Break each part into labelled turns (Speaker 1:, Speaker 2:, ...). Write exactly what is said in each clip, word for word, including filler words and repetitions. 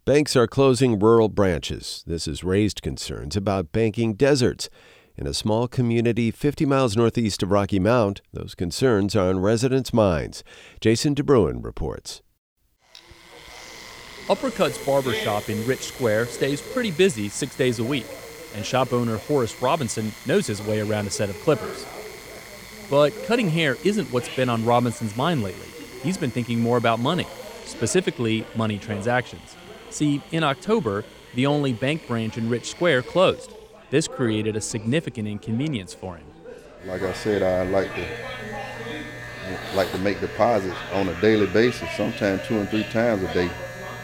Speaker 1: Banks are closing rural branches. This has raised concerns about banking deserts. In a small community fifty miles northeast of Rocky Mount, those concerns are on residents' minds. Jason DeBruin reports.
Speaker 2: Uppercut's barbershop in Rich Square stays pretty busy six days a week, and shop owner Horace Robinson knows his way around a set of clippers. But cutting hair isn't what's been on Robinson's mind lately. He's been thinking more about money, specifically money transactions. See, in October, the only bank branch in Rich Square closed. This created a significant inconvenience for him.
Speaker 3: Like I said, I like to like to make deposits on a daily basis, sometimes two and three times a day.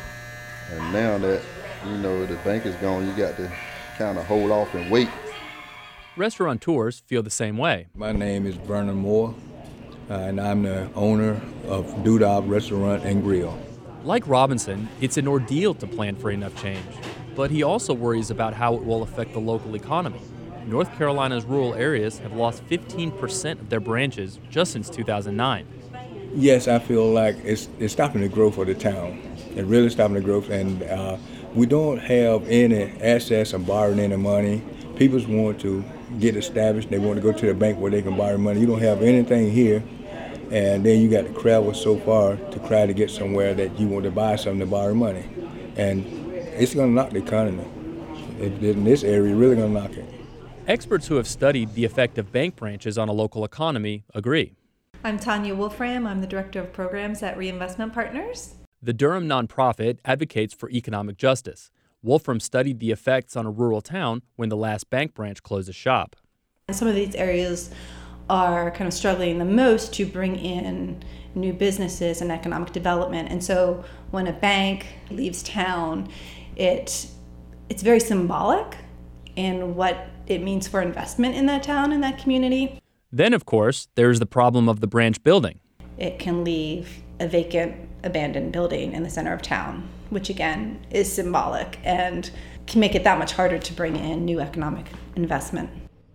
Speaker 3: And now that, you know, the bank is gone, you got to kind of hold off and wait.
Speaker 2: Restaurateurs feel the same way.
Speaker 4: My name is Vernon Moore, uh, and I'm the owner of Doodop Restaurant and Grill.
Speaker 2: Like Robinson, it's an ordeal to plan for enough change, but he also worries about how it will affect the local economy. North Carolina's rural areas have lost fifteen percent of their branches just since two thousand nine.
Speaker 4: Yes, I feel like it's, it's stopping the growth of the town. It's really stopping the growth, and uh, we don't have any assets of borrowing any money. People want to get established. They want to go to the bank where they can borrow money. You don't have anything here. And then you got to travel so far to try to get somewhere that you want to buy something to borrow money. And it's going to knock the economy. It, in this area, really going to knock it.
Speaker 2: Experts who have studied the effect of bank branches on a local economy agree.
Speaker 5: I'm Tanya Wolfram. I'm the Director of Programs at Reinvestment Partners.
Speaker 2: The Durham nonprofit advocates for economic justice. Wolfram studied the effects on a rural town when the last bank branch closed a shop.
Speaker 5: Some of these areas are kind of struggling the most to bring in new businesses and economic development. And so when a bank leaves town, it it's very symbolic in what it means for investment in that town, in that community.
Speaker 2: Then, of course, there's the problem of the branch building.
Speaker 5: It can leave a vacant, abandoned building in the center of town, which again is symbolic and can make it that much harder to bring in new economic investment.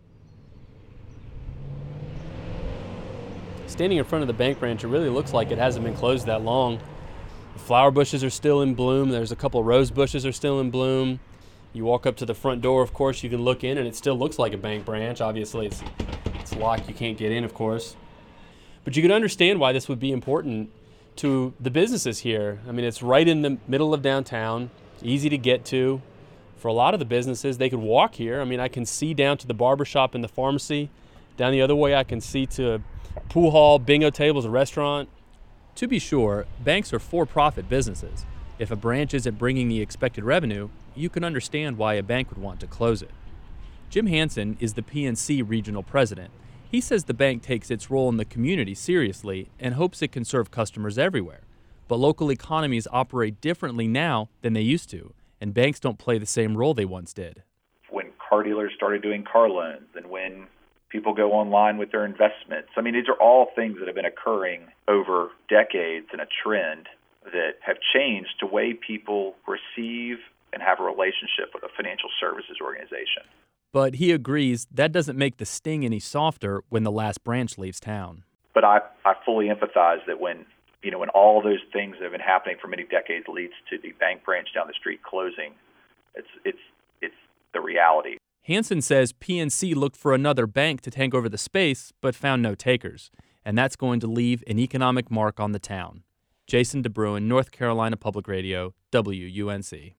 Speaker 2: Standing in front of the bank branch, it really looks like it hasn't been closed that long. The flower bushes are still in bloom. There's a couple rose bushes are still in bloom. You walk up to the front door, of course, you can look in, and it still looks like a bank branch. Obviously, it's, it's locked. You can't get in, of course. But you can understand why this would be important to the businesses here. I mean, it's right in the middle of downtown, easy to get to. For a lot of the businesses, they could walk here. I mean, I can see down to the barbershop and the pharmacy. Down the other way, I can see to pool hall, bingo tables, a restaurant. To be sure, banks are for-profit businesses. If a branch isn't bringing the expected revenue, you can understand why a bank would want to close it. Jim Hansen is the P N C regional president. He says the bank takes its role in the community seriously and hopes it can serve customers everywhere. But local economies operate differently now than they used to, and banks don't play the same role they once did.
Speaker 6: When car dealers started doing car loans and when people go online with their investments. I mean, these are all things that have been occurring over decades and a trend that have changed the way people receive and have a relationship with a financial services organization.
Speaker 2: But he agrees that doesn't make the sting any softer when the last branch leaves town.
Speaker 6: But I, I fully empathize that when, you know, when all those things that have been happening for many decades leads to the bank branch down the street closing, it's it's it's the reality.
Speaker 2: Hansen says P N C looked for another bank to take over the space, but found no takers, and that's going to leave an economic mark on the town. Jason DeBruin, North Carolina Public Radio, W U N C.